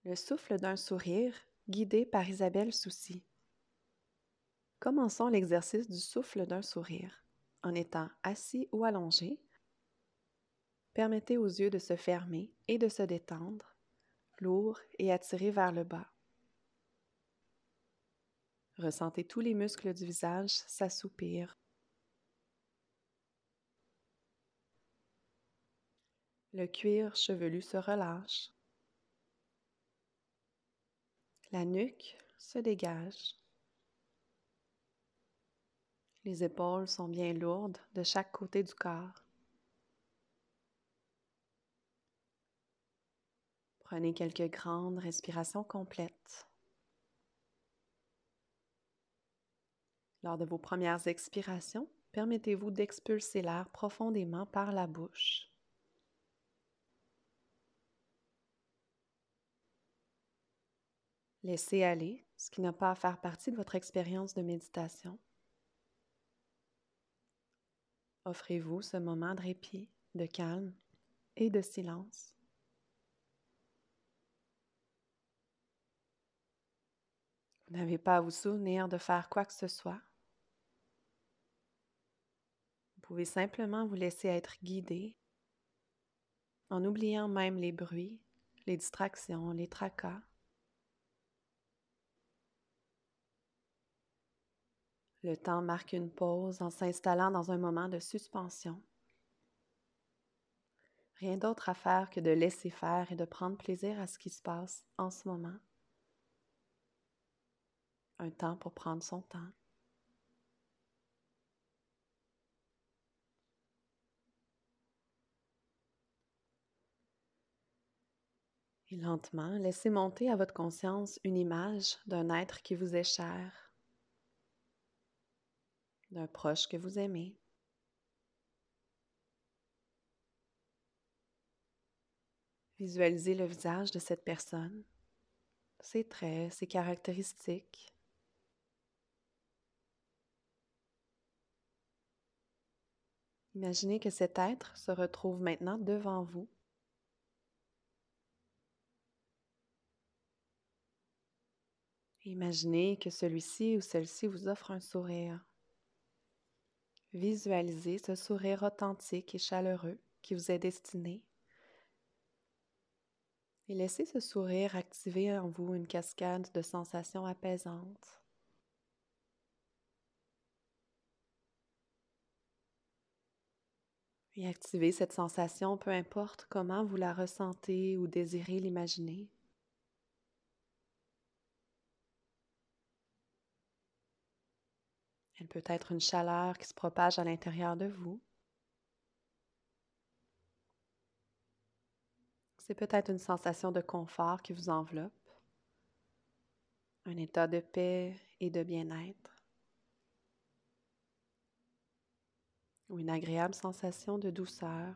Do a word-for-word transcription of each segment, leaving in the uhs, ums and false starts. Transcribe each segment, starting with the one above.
Le souffle d'un sourire, guidé par Isabelle Soucy. Commençons l'exercice du souffle d'un sourire. En étant assis ou allongé, permettez aux yeux de se fermer et de se détendre, lourds et attirés vers le bas. Ressentez tous les muscles du visage s'assoupir. Le cuir chevelu se relâche. La nuque se dégage. Les épaules sont bien lourdes de chaque côté du corps. Prenez quelques grandes respirations complètes. Lors de vos premières expirations, permettez-vous d'expulser l'air profondément par la bouche. Laissez aller ce qui n'a pas à faire partie de votre expérience de méditation. Offrez-vous ce moment de répit, de calme et de silence. Vous n'avez pas à vous souvenir de faire quoi que ce soit. Vous pouvez simplement vous laisser être guidé en oubliant même les bruits, les distractions, les tracas. Le temps marque une pause en s'installant dans un moment de suspension. Rien d'autre à faire que de laisser faire et de prendre plaisir à ce qui se passe en ce moment. Un temps pour prendre son temps. Et lentement, laissez monter à votre conscience une image d'un être qui vous est cher, d'un proche que vous aimez. Visualisez le visage de cette personne, ses traits, ses caractéristiques. Imaginez que cet être se retrouve maintenant devant vous. Imaginez que celui-ci ou celle-ci vous offre un sourire. Visualisez ce sourire authentique et chaleureux qui vous est destiné. Et laissez ce sourire activer en vous une cascade de sensations apaisantes. Et activez cette sensation, peu importe comment vous la ressentez ou désirez l'imaginer. Elle peut être une chaleur qui se propage à l'intérieur de vous. C'est peut-être une sensation de confort qui vous enveloppe, un état de paix et de bien-être, ou une agréable sensation de douceur.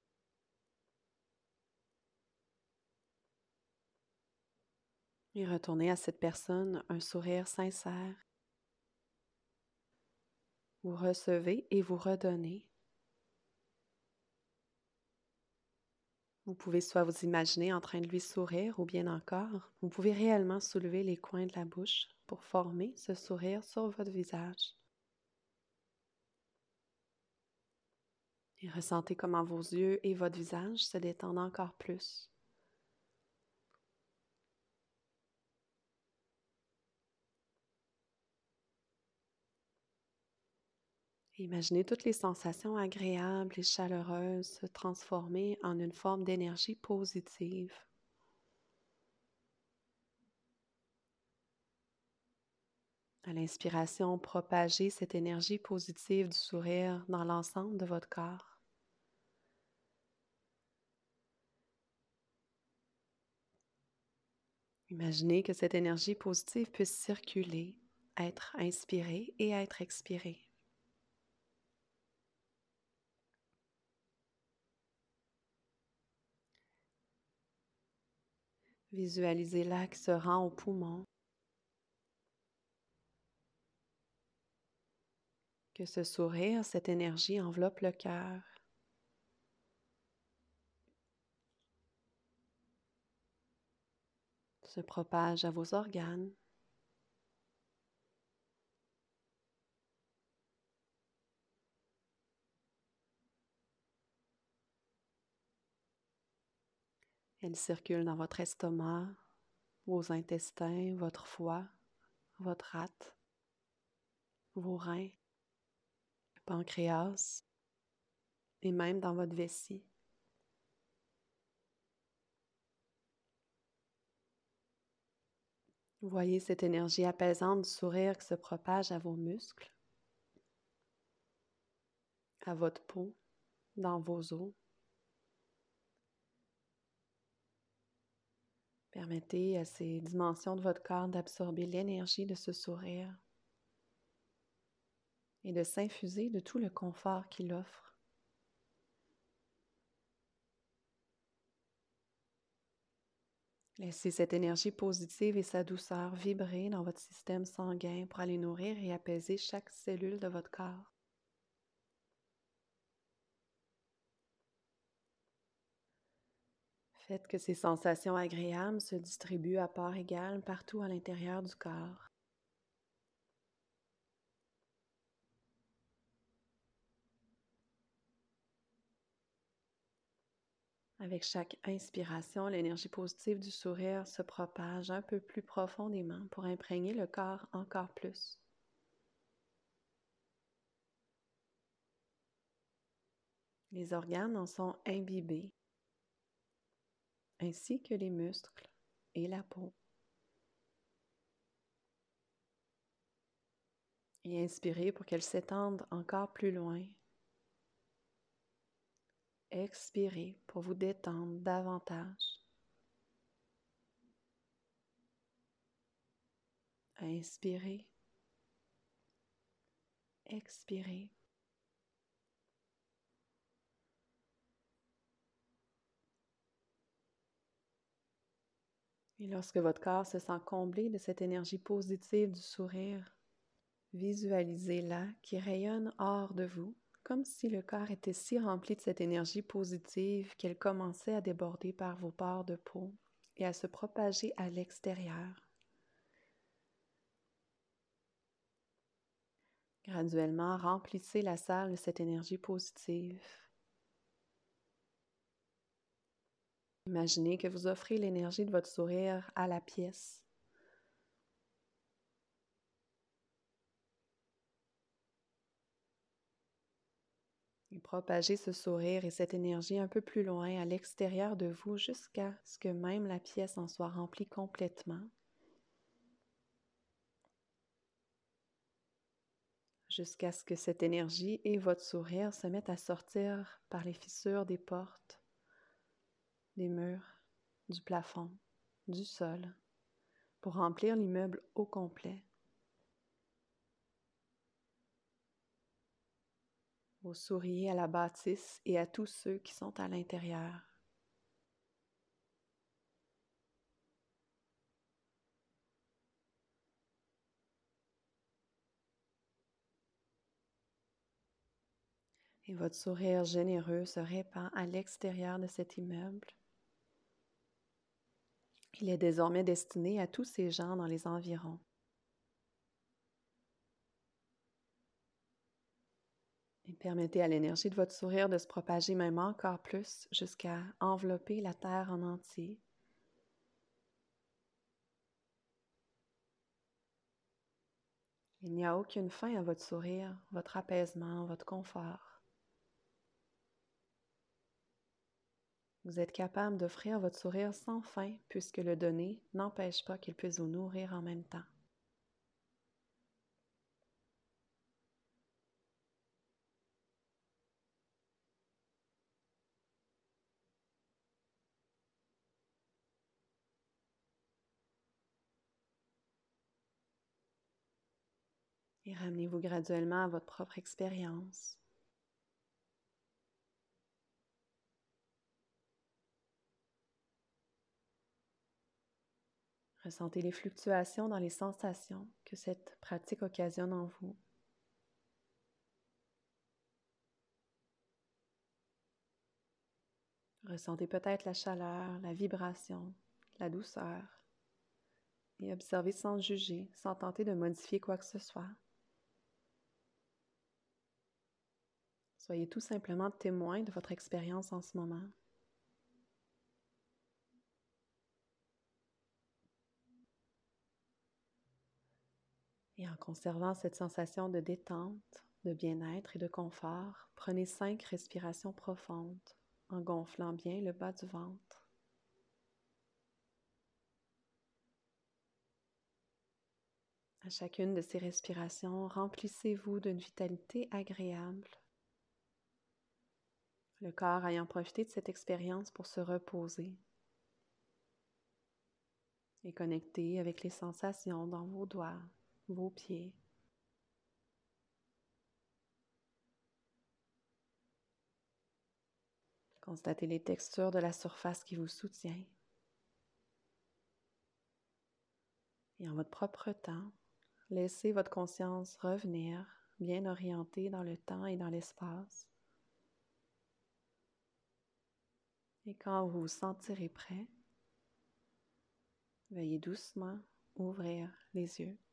Et retournez à cette personne un sourire sincère. Vous recevez et vous redonnez. Vous pouvez soit vous imaginer en train de lui sourire ou bien encore, vous pouvez réellement soulever les coins de la bouche pour former ce sourire sur votre visage. Et ressentez comment vos yeux et votre visage se détendent encore plus. Imaginez toutes les sensations agréables et chaleureuses se transformer en une forme d'énergie positive. À l'inspiration, propagez cette énergie positive du sourire dans l'ensemble de votre corps. Imaginez que cette énergie positive puisse circuler, être inspirée et être expirée. Visualisez l'air qui se rend aux poumons. Que ce sourire, cette énergie enveloppe le cœur. se propage à vos organes. Elle circule dans votre estomac, vos intestins, votre foie, votre rate, vos reins, le pancréas et même dans votre vessie. Voyez cette énergie apaisante du sourire qui se propage à vos muscles, à votre peau, dans vos os. Permettez à ces dimensions de votre corps d'absorber l'énergie de ce sourire et de s'infuser de tout le confort qu'il offre. Laissez cette énergie positive et sa douceur vibrer dans votre système sanguin pour aller nourrir et apaiser chaque cellule de votre corps. Faites que ces sensations agréables se distribuent à part égale partout à l'intérieur du corps. Avec chaque inspiration, l'énergie positive du sourire se propage un peu plus profondément pour imprégner le corps encore plus. Les organes en sont imbibés, ainsi que les muscles et la peau. Et inspirez pour qu'elles s'étendent encore plus loin. Expirez pour vous détendre davantage. Inspirez. Expirez. Et lorsque votre corps se sent comblé de cette énergie positive du sourire, visualisez-la qui rayonne hors de vous, comme si le corps était si rempli de cette énergie positive qu'elle commençait à déborder par vos pores de peau et à se propager à l'extérieur. Graduellement, remplissez la salle de cette énergie positive. Imaginez que vous offrez l'énergie de votre sourire à la pièce. Et propagez ce sourire et cette énergie un peu plus loin à l'extérieur de vous jusqu'à ce que même la pièce en soit remplie complètement. Jusqu'à ce que cette énergie et votre sourire se mettent à sortir par les fissures des portes, des murs, du plafond, du sol, pour remplir l'immeuble au complet. Vous souriez à la bâtisse et à tous ceux qui sont à l'intérieur. Et votre sourire généreux se répand à l'extérieur de cet immeuble. Il est désormais destiné à tous ces gens dans les environs. Et permettez à l'énergie de votre sourire de se propager même encore plus jusqu'à envelopper la terre en entier. Il n'y a aucune fin à votre sourire, votre apaisement, votre confort. Vous êtes capable d'offrir votre sourire sans fin puisque le donner n'empêche pas qu'il puisse vous nourrir en même temps. Et ramenez-vous graduellement à votre propre expérience. Ressentez les fluctuations dans les sensations que cette pratique occasionne en vous. Ressentez peut-être la chaleur, la vibration, la douceur. et observez sans juger, sans tenter de modifier quoi que ce soit. Soyez tout simplement témoin de votre expérience en ce moment. Et en conservant cette sensation de détente, de bien-être et de confort, prenez cinq respirations profondes en gonflant bien le bas du ventre. À chacune de ces respirations, remplissez-vous d'une vitalité agréable. Le corps ayant profité de cette expérience pour se reposer et connecter avec les sensations dans vos doigts, vos pieds. Constatez les textures de la surface qui vous soutient. Et en votre propre temps, laissez votre conscience revenir, bien orientée dans le temps et dans l'espace. Et quand vous vous sentirez prêt, veuillez doucement ouvrir les yeux.